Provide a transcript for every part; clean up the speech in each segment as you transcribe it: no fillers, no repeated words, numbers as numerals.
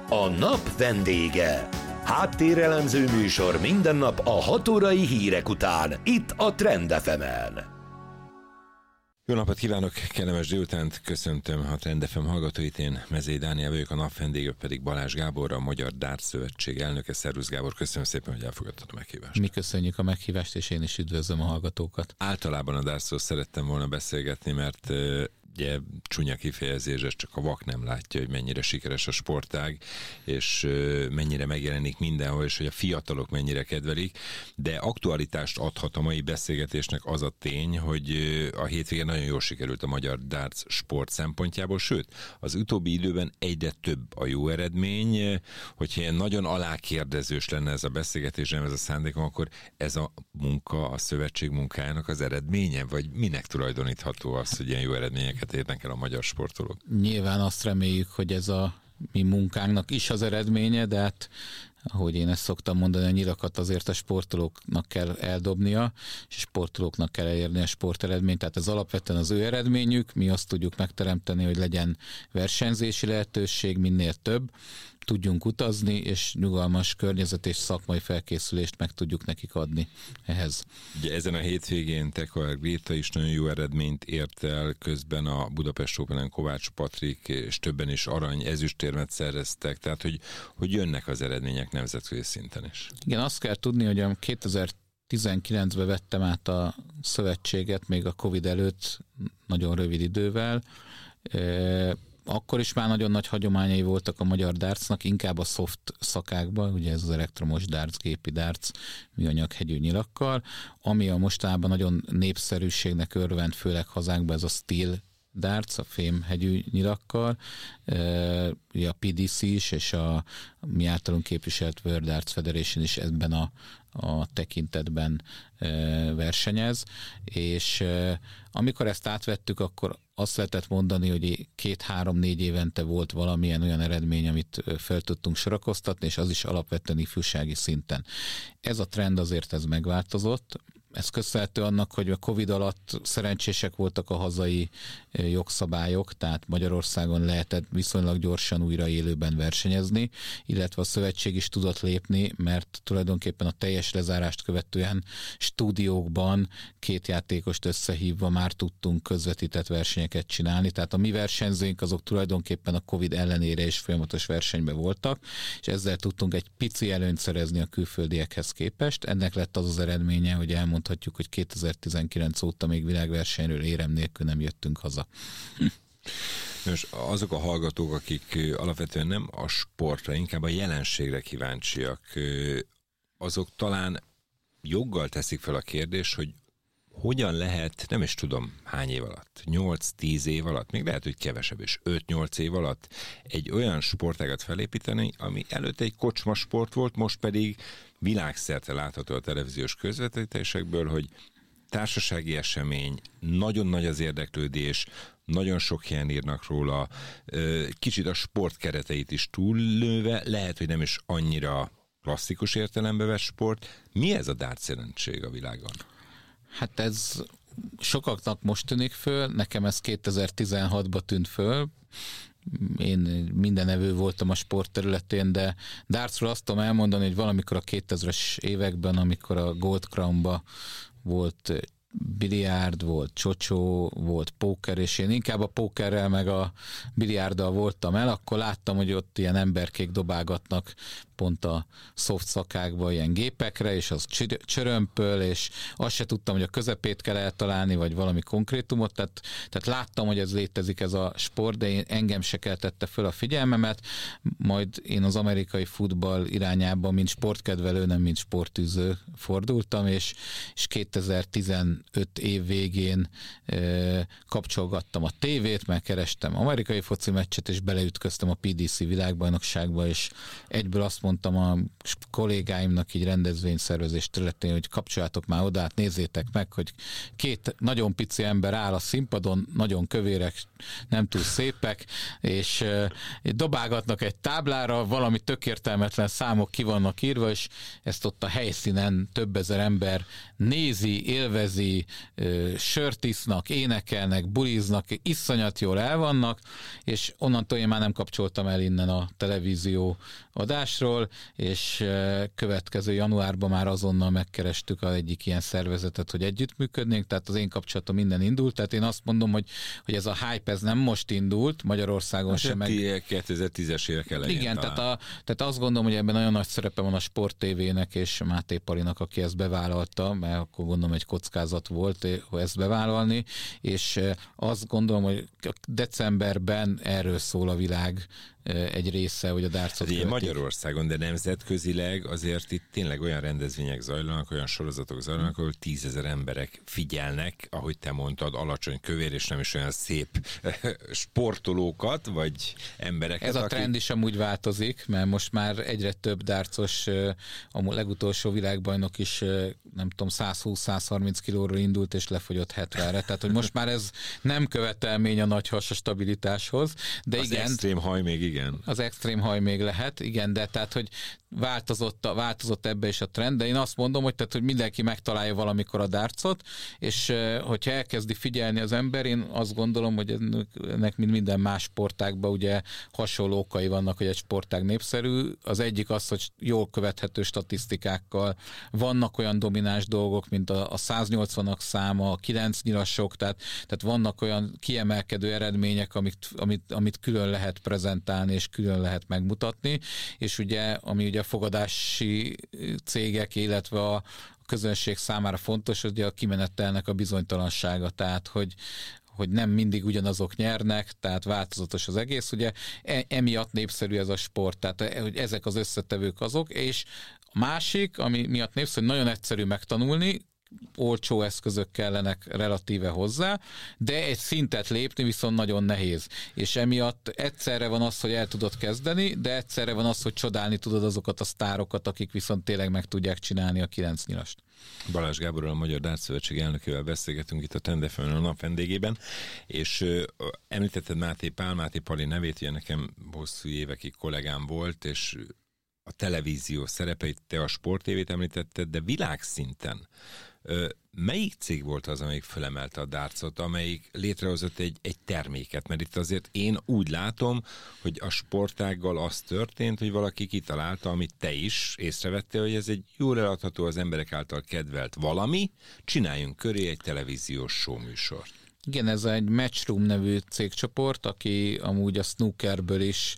A nap vendége. Háttérelemző műsor minden nap a 6 órai hírek után, itt a Trend FM-en. Jó napot kívánok, kellemes délutánt, köszöntöm a Trend FM hallgatóit, én Mezei Dániel vagyok, a nap vendége pedig Balázs Gábor, a Magyar Darts Szövetség elnöke. Szervusz Gábor, köszönöm szépen, hogy elfogadtad a meghívást. Mi köszönjük a meghívást, és én is üdvözlöm a hallgatókat. Általában a dartsról szerettem volna beszélgetni, mert ugye csúnya kifejezés, ez csak a vak nem látja, hogy mennyire sikeres a sportág, és mennyire megjelenik mindenhol, és hogy a fiatalok mennyire kedvelik, de aktualitást adhat a mai beszélgetésnek az a tény, hogy a hétvégén nagyon jól sikerült a magyar darts sport szempontjából, sőt, az utóbbi időben egyre több a jó eredmény. Hogyha ilyen nagyon alákérdezős lenne ez a beszélgetés, nem ez a szándékom, akkor ez a munka, a szövetség munkájának az eredménye, vagy minek tulajdonítható az, hogy ilyen jó eredményeket érnek el a magyar sportolók? Nyilván azt reméljük, hogy ez a mi munkánknak is az eredménye, de hát ahogy én ezt szoktam mondani, a nyilakat azért a sportolóknak kell eldobnia, és a sportolóknak kell elérni a sporteredményt, tehát ez alapvetően az ő eredményük, mi azt tudjuk megteremteni, hogy legyen versenyzési lehetőség, minél több, tudjunk utazni, és nyugalmas környezet és szakmai felkészülést meg tudjuk nekik adni ehhez. Ugye ezen a hétvégén Tekla Gréta is nagyon jó eredményt ért el, közben a Budapest Openen Kovács Patrik és többen is arany, ezüstérmet szereztek, tehát hogy jönnek az eredmények nemzetközi szinten is. Igen, azt kell tudni, hogy 2019-ben vettem át a szövetséget, még a Covid előtt nagyon rövid idővel. Akkor is már nagyon nagy hagyományai voltak a magyar dartsnak, inkább a soft szakákban, ugye ez az elektromos darts, gépi darts, műanyaghegyű nyilakkal, ami a mostanában nagyon népszerűségnek örvend, főleg hazánkban, ez a steel darts, a fémhegyű nyilakkal, a PDC is, és a mi általunk képviselt World Darts Federation is ebben a tekintetben versenyez, és amikor ezt átvettük, akkor azt lehetett mondani, hogy 2-3-4 évente volt valamilyen olyan eredmény, amit fel tudtunk sorakoztatni, és az is alapvetően ifjúsági szinten. Ez a trend azért ez megváltozott. Ez köszönhető annak, hogy a Covid alatt szerencsések voltak a hazai jogszabályok, tehát Magyarországon lehetett viszonylag gyorsan újra élőben versenyezni, illetve a szövetség is tudott lépni, mert tulajdonképpen a teljes lezárást követően stúdiókban 2 játékost összehívva már tudtunk közvetített versenyeket csinálni, tehát a mi versenyzőink azok tulajdonképpen a Covid ellenére is folyamatos versenyben voltak, és ezzel tudtunk egy pici előnyt szerezni a külföldiekhez képest. Ennek lett az az eredménye, hogy elmondhatjuk, hogy 2019 óta még világversenyről érem nélkül nem jöttünk haza. Most azok a hallgatók, akik alapvetően nem a sportra, inkább a jelenségre kíváncsiak, azok talán joggal teszik fel a kérdést, hogy hogyan lehet, nem is tudom hány év alatt, 8-10 év alatt, még lehet, hogy kevesebb is, 5-8 év alatt egy olyan sportágat felépíteni, ami előtt egy kocsmasport volt, most pedig világszerte látható a televíziós közvetítésekből, hogy társasági esemény, nagyon nagy az érdeklődés, nagyon sok helyen írnak róla, kicsit a sport kereteit is túllőve, lehet, hogy nem is annyira klasszikus értelembe vett sport. Mi ez a darts jelenség a világon? Hát ez sokaknak most tűnik föl, nekem ez 2016-ban tűnt föl, én mindenevő voltam a sport területén, de dartsról azt tudom elmondani, hogy valamikor a 2000-es években, amikor a Gold Crown-ba volt biliárd, volt csocsó, volt póker, és én inkább a pókerrel meg a biliárddal voltam el, akkor láttam, hogy ott ilyen emberkék dobálgatnak pont a soft szakákba ilyen gépekre, és az csörömpöl, és azt se tudtam, hogy a közepét kell eltalálni, vagy valami konkrétumot, tehát láttam, hogy ez létezik ez a sport, de engem se keltette föl a figyelmemet, majd én az amerikai futball irányába, mint sportkedvelő, nem mint sportűző fordultam, és 2015 év végén kapcsolgattam a tévét, mert kerestem amerikai foci meccset, és beleütköztem a PDC világbajnokságba, és egyből azt mondtam a kollégáimnak így rendezvényszervezés területén, hogy kapcsoljátok már oda, hát nézzétek meg, hogy két nagyon pici ember áll a színpadon, nagyon kövérek, nem túl szépek, és dobálgatnak egy táblára, valami tök értelmetlen számok ki vannak írva, és ezt ott a helyszínen több ezer ember nézi, élvezi, sört isznak, énekelnek, buliznak, iszonyat jól el vannak, és onnantól én már nem kapcsoltam el innen a televízió adásról, és következő januárban már azonnal megkerestük az egyik ilyen szervezetet, hogy együttműködnénk, tehát az én kapcsolatom minden indult, tehát én azt mondom, hogy ez a hype, ez nem most indult, Magyarországon sem meg... 2010-es évek elején. Igen, tehát azt gondolom, hogy ebben nagyon nagy szerepe van a Sport TV-nek és Máté Palinak, aki ezt bevállalta, mert akkor gondolom egy kockázat volt ezt bevállalni, és azt gondolom, hogy decemberben erről szól a világ egy része, hogy a dartsot követik. Magyarországon, de nemzetközileg azért itt tényleg olyan rendezvények zajlanak, olyan sorozatok zajlanak, ahol 10 000 emberek figyelnek, ahogy te mondtad, alacsony kövér és nem is olyan szép sportolókat, vagy embereket. Ez a trend is amúgy változik, mert most már egyre több dartsos, a legutolsó világbajnok is, nem tudom, 120-130 kilóról indult, és lefogyott 70-re. Tehát, hogy most már ez nem követelmény a nagy has a stabilitáshoz, de az igen. Extrém haj még igen. Az extrém haj még lehet, igen, de tehát, hogy változott ebbe is a trend, de én azt mondom, hogy mindenki megtalálja valamikor a dartsot, és hogyha elkezdi figyelni az ember, én azt gondolom, hogy ennek mint minden más sportágban ugye hasonló okai vannak, hogy egy sportág népszerű. Az egyik az, hogy jól követhető statisztikákkal vannak olyan domináns dolgok, mint a 180-ak száma, a 9 nyilasok, tehát vannak olyan kiemelkedő eredmények, amit külön lehet prezentálni, és külön lehet megmutatni, és ugye, ami ugye a fogadási cégek, illetve a közönség számára fontos, hogy a kimenetelnek a bizonytalansága, tehát hogy nem mindig ugyanazok nyernek, tehát változatos az egész, ugye emiatt népszerű ez a sport, tehát hogy ezek az összetevők azok, és a másik, ami miatt népszerű, nagyon egyszerű megtanulni, olcsó eszközök kellenek relatíve hozzá, de egy szintet lépni viszont nagyon nehéz. És emiatt egyszerre van az, hogy el tudod kezdeni, de egyszerre van az, hogy csodálni tudod azokat a sztárokat, akik viszont tényleg meg tudják csinálni a 9 nyilast. Balázs Gáborral, a Magyar Darts Szövetség elnökével beszélgetünk itt a Trend FM-en a nap vendégében, és említetted Máté Pali nevét, ugye nekem hosszú évekig kollégám volt, és a televízió szerepeit, te a Sport TV-t említetted, de világszinten melyik cég volt az, amelyik fölemelte a dartsot, amelyik létrehozott egy terméket? Mert itt azért én úgy látom, hogy a sportággal az történt, hogy valaki kitalálta, amit te is észrevettél, hogy ez egy jól eladható, az emberek által kedvelt valami, csináljunk köré egy televíziós show műsort. Igen, ez egy Matchroom nevű cégcsoport, aki amúgy a snookerből is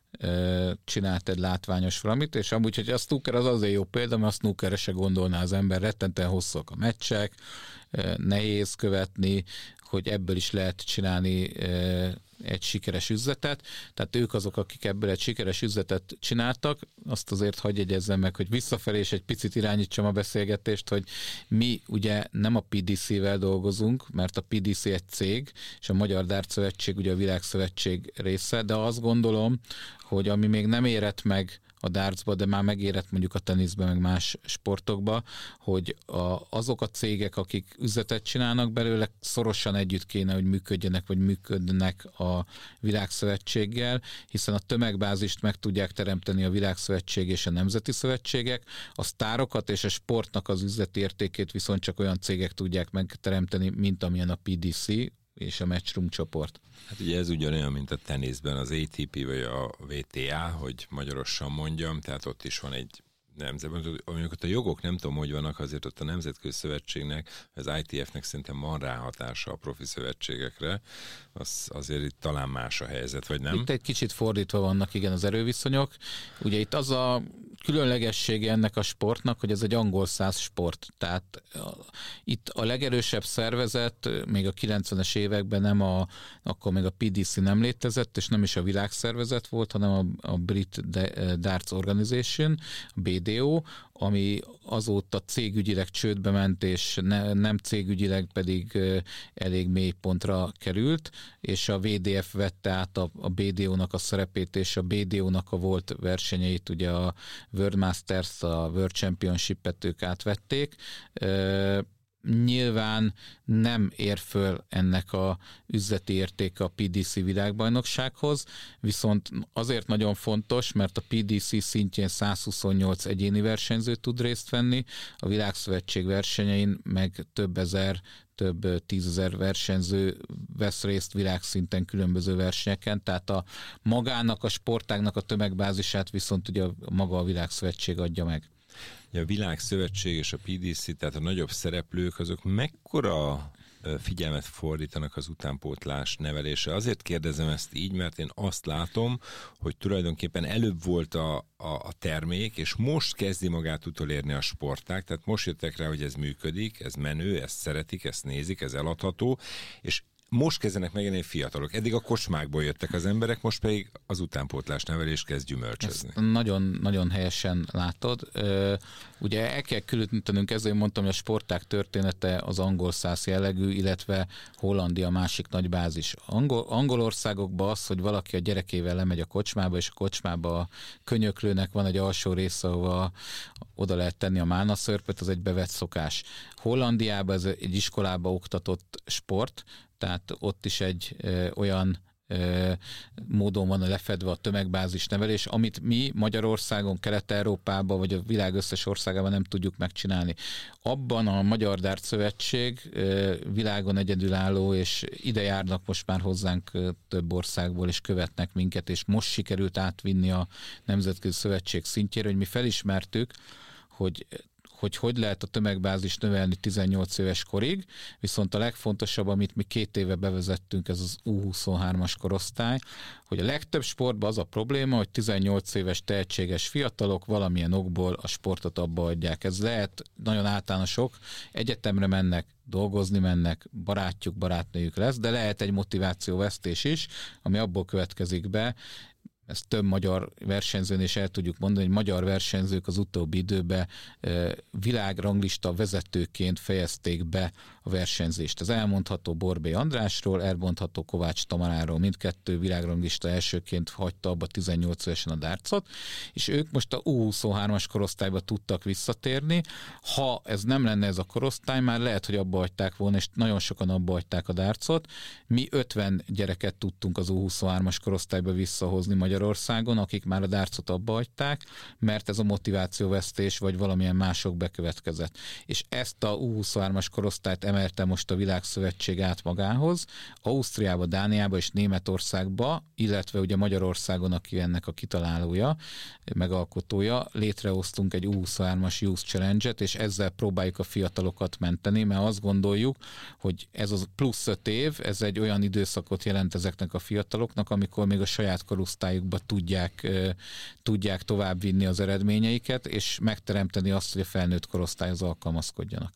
csinált egy látványos valamit, és amúgy, hogy a snooker az azért jó példa, mert a snookerre se gondolná az ember, rettentően hosszúak a meccsek, nehéz követni, hogy ebből is lehet csinálni egy sikeres üzletet. Tehát ők azok, akik ebből egy sikeres üzletet csináltak, azt azért hadd jegyezzem meg, hogy visszafelé és egy picit irányítsam a beszélgetést, hogy mi ugye nem a PDC-vel dolgozunk, mert a PDC egy cég, és a Magyar Darts Szövetség ugye a Világszövetség része, de azt gondolom, hogy ami még nem érett meg a dartsba, de már megérett mondjuk a teniszben, meg más sportokba, hogy azok a cégek, akik üzletet csinálnak belőle, szorosan együtt kéne, hogy működjenek, vagy működnek a Világszövetséggel, hiszen a tömegbázist meg tudják teremteni a Világszövetség és a nemzeti szövetségek, a sztárokat és a sportnak az üzleti értékét viszont csak olyan cégek tudják megteremteni, mint amilyen a PDC és a Matchroom csoport. Hát ugye ez ugyanolyan, mint a teniszben az ATP vagy a WTA, hogy magyarosan mondjam, tehát ott is van egy nemzetben, amikor a jogok nem tudom, hogy vannak, azért ott a Nemzetközi Szövetségnek, az ITF-nek szerintem van ráhatása a profi szövetségekre, azért itt talán más a helyzet, vagy nem? Itt egy kicsit fordítva vannak, igen, az erőviszonyok. Ugye itt az a különlegessége ennek a sportnak, hogy ez egy angol száz sport. Tehát itt a legerősebb szervezet még a 90-es években akkor még a PDC nem létezett, és nem is a világszervezet volt, hanem a Brit Darts Organization, a BDO, ami azóta cégügyileg csődbe ment, és nem cégügyileg pedig elég mély pontra került, és a VDF vette át a BDO-nak a szerepét, és a BDO-nak a volt versenyeit, ugye a World Masters, a World Championship-et ők átvették. Nyilván nem ér föl ennek a üzleti értéke a PDC világbajnoksághoz, viszont azért nagyon fontos, mert a PDC szintjén 128 egyéni versenyző tud részt venni, a Világszövetség versenyein meg több tízezer versenyző vesz részt világszinten különböző versenyeken, tehát a magának, a sportágnak a tömegbázisát viszont ugye maga a Világszövetség adja meg. A Világszövetség és a PDC, tehát a nagyobb szereplők, azok mekkora figyelmet fordítanak az utánpótlás nevelésre? Azért kérdezem ezt így, mert én azt látom, hogy tulajdonképpen előbb volt a termék, és most kezdi magát utolérni a sportág, tehát most jöttek rá, hogy ez működik, ez menő, ezt szeretik, ezt nézik, ez eladható, és most kezdenek megjelenni fiatalok. Eddig a kocsmákból jöttek az emberek, most pedig az utánpótlás nevelés kezd gyümölcsözni. Ezt nagyon, nagyon helyesen látod. Ugye el kell különítenünk, ezért mondtam, hogy a sportág története az angol száz jellegű, illetve Hollandia másik nagy bázis. Angol országokban az, hogy valaki a gyerekével lemegy a kocsmába, és a kocsmába a könyöklőnek van egy alsó része, ahova oda lehet tenni a málnaszörpöt, az egy bevett szokás. Hollandiában ez egy iskolába oktatott sport, tehát ott is egy olyan módon van lefedve a tömegbázis nevelés, amit mi Magyarországon, Kelet-Európában vagy a világ összes országában nem tudjuk megcsinálni. Abban a Magyar Dart Szövetség világon egyedülálló, és ide járnak most már hozzánk több országból, és követnek minket, és most sikerült átvinni a Nemzetközi Szövetség szintjére, hogy mi felismertük, hogy lehet a tömegbázis növelni 18 éves korig, viszont a legfontosabb, amit mi 2 éve bevezettünk, ez az U23-as korosztály, hogy a legtöbb sportban az a probléma, hogy 18 éves tehetséges fiatalok valamilyen okból a sportot abba adják. Ez lehet nagyon általánosok, egyetemre mennek, dolgozni mennek, barátnőjük lesz, de lehet egy motivációvesztés is, ami abból következik be, ezt több magyar versenyzőn is el tudjuk mondani, hogy magyar versenyzők az utóbbi időben világranglista vezetőként fejezték be a versenyzést. Ez elmondható Borbély Andrásról, elmondható Kovács Tamaráról, mindkettő világranglista elsőként hagyta abba 18 évesen a dárcot, és ők most a U23-as korosztályba tudtak visszatérni. Ha ez nem lenne ez a korosztály, már lehet, hogy abba hagyták volna, és nagyon sokan abba hagyták a dárcot. Mi 50 gyereket tudtunk az U23-as korosztályba visszahozni Magyarországon, akik már a dárcot abba hagyták, mert ez a motivációvesztés vagy valamilyen mások bekövetkezett. És ezt a U23-as korosztályt emelte most a Világszövetség át magához, Ausztriába, Dániába és Németországba, illetve ugye Magyarországon, aki ennek a kitalálója, megalkotója, létrehoztunk egy U23-as Youth Challenge-et, és ezzel próbáljuk a fiatalokat menteni, mert azt gondoljuk, hogy ez az plusz 5 év, ez egy olyan időszakot jelent ezeknek a fiataloknak, amikor még a saját korosztályukba tudják továbbvinni az eredményeiket, és megteremteni azt, hogy a felnőtt korosztályhoz alkalmazkodjanak.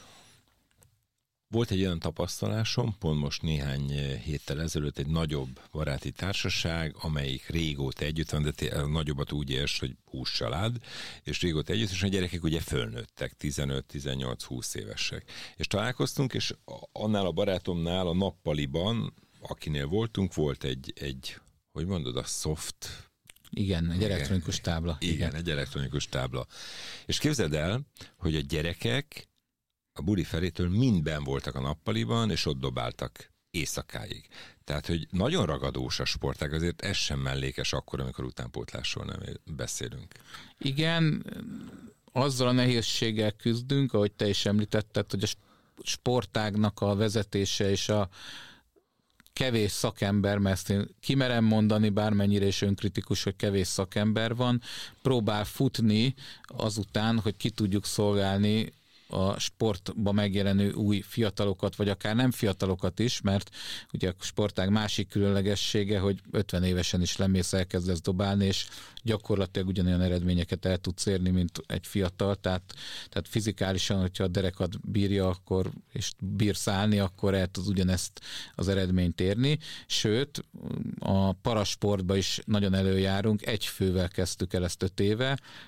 Volt egy olyan tapasztalásom, pont most néhány héttel ezelőtt egy nagyobb baráti társaság, amelyik régóta együtt van, de nagyobbat úgy érts, hogy 20 család, és régóta együtt, és a gyerekek ugye fölnőttek, 15-18-20 évesek. És találkoztunk, és annál a barátomnál a nappaliban, akinél voltunk, volt egy hogy mondod, a soft... Igen, egy elektronikus tábla. Igen, egy elektronikus tábla. És képzeld el, hogy a gyerekek a buli felétől mindben voltak a nappaliban, és ott dobáltak éjszakáig. Tehát, hogy nagyon ragadós a sportág, azért ez sem mellékes akkor, amikor utánpótlásról nem beszélünk. Igen, azzal a nehézséggel küzdünk, ahogy te is említetted, hogy a sportágnak a vezetése és a kevés szakember, mert ezt én kimerem mondani, bármennyire is önkritikus, hogy kevés szakember van, próbál futni azután, hogy ki tudjuk szolgálni a sportban megjelenő új fiatalokat, vagy akár nem fiatalokat is, mert ugye a sportág másik különlegessége, hogy 50 évesen is lemész, elkezdesz dobálni, és gyakorlatilag ugyanolyan eredményeket el tudsz érni, mint egy fiatal, tehát fizikálisan, hogyha a derekad bírja, akkor, és bírsz állni, akkor el tud ugyanezt az eredményt érni. Sőt, a parasportban is nagyon előjárunk, egy fővel kezdtük el ezt 5 éve, most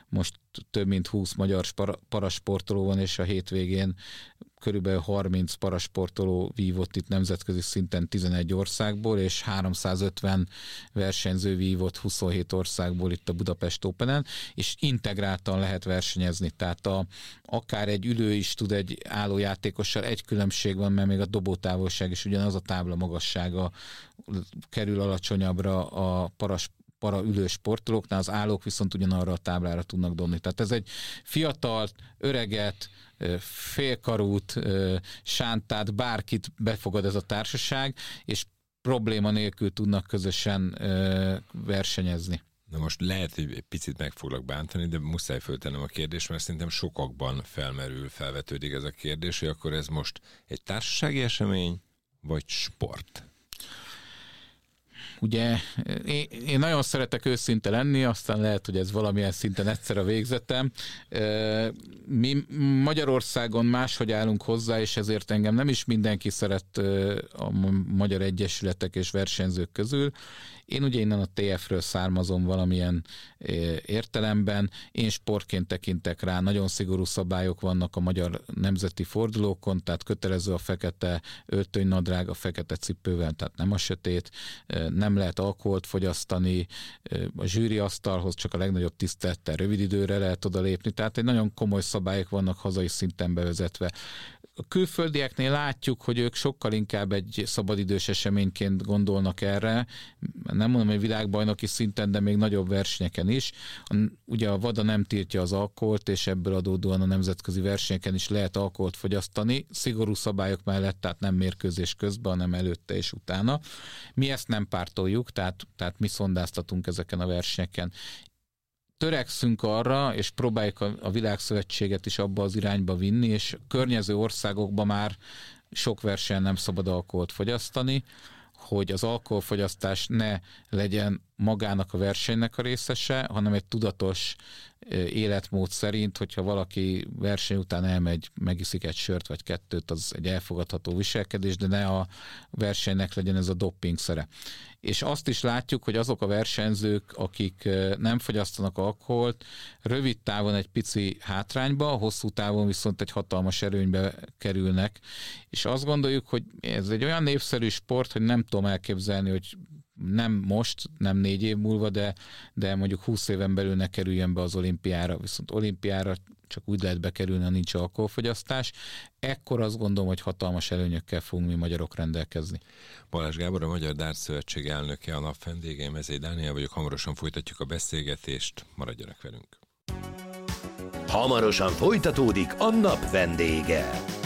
több mint 20 magyar parasportoló van, és a hétvégén körülbelül 30 parasportoló vívott itt nemzetközi szinten 11 országból, és 350 versenyző vívott 27 országból itt a Budapest Openen, és integráltan lehet versenyezni, tehát akár egy ülő is tud egy álló játékossal, egy különbség van, mert még a dobótávolság is ugyanaz, a tábla magassága kerül alacsonyabbra a para-ülő sportolóknál, az állók viszont ugyanarra a táblára tudnak dobni. Tehát ez egy fiatal, öreget, félkarút, sántát, bárkit befogad ez a társaság, és probléma nélkül tudnak közösen versenyezni. Na most lehet, hogy egy picit meg foglak bántani, de muszáj föltennem a kérdést, mert szerintem sokakban felvetődik ez a kérdés, hogy akkor ez most egy társasági esemény, vagy sport? Ugye én nagyon szeretek őszinte lenni, aztán lehet, hogy ez valamilyen szinten egyszer a végzetem. Mi Magyarországon máshogy állunk hozzá, és ezért engem nem is mindenki szeret a magyar egyesületek és versenyzők közül. Én ugye innen a TF-ről származom valamilyen értelemben, én sportként tekintek rá, nagyon szigorú szabályok vannak a magyar nemzeti fordulókon, tehát kötelező a fekete öltönynadrág, a fekete cipővel, tehát nem a sötét, nem lehet alkoholt fogyasztani, a zsűriasztalhoz csak a legnagyobb tisztelettel rövid időre lehet odalépni, tehát egy nagyon komoly szabályok vannak hazai szinten bevezetve. A külföldieknél látjuk, hogy ők sokkal inkább egy szabadidős eseményként gondolnak erre, nem mondom, hogy világbajnoki szinten, de még nagyobb versenyeken is. Ugye a WADA nem tiltja az alkoholt, és ebből adódóan a nemzetközi versenyeken is lehet alkoholt fogyasztani, szigorú szabályok mellett, tehát nem mérkőzés közben, hanem előtte és utána. Mi ezt nem pártoljuk, tehát mi szondáztatunk ezeken a versenyeken. Törekszünk arra, és próbáljuk a világszövetséget is abba az irányba vinni, és környező országokban már sok versenyen nem szabad alkoholt fogyasztani, hogy az alkoholfogyasztás ne legyen magának a versenynek a részese, hanem egy tudatos életmód szerint, hogyha valaki verseny után elmegy, megiszik egy sört vagy kettőt, az egy elfogadható viselkedés, de ne a versenynek legyen ez a doppingszere. És azt is látjuk, hogy azok a versenyzők, akik nem fogyasztanak alkoholt, rövid távon egy pici hátrányba, hosszú távon viszont egy hatalmas erőnybe kerülnek. És azt gondoljuk, hogy ez egy olyan népszerű sport, hogy nem tudom elképzelni, hogy nem most, nem 4 év múlva, de mondjuk 20 éven belül ne kerüljen be az olimpiára, viszont olimpiára csak úgy lehet bekerülni, ha nincs alkoholfogyasztás. Ekkor azt gondolom, hogy hatalmas előnyökkel fogunk mi magyarok rendelkezni. Balázs Gábor, a Magyar Darts Szövetség elnöke, a nap vendége, én Mezei Dániel vagyok, hamarosan folytatjuk a beszélgetést, maradjanak velünk. Hamarosan folytatódik a nap vendége.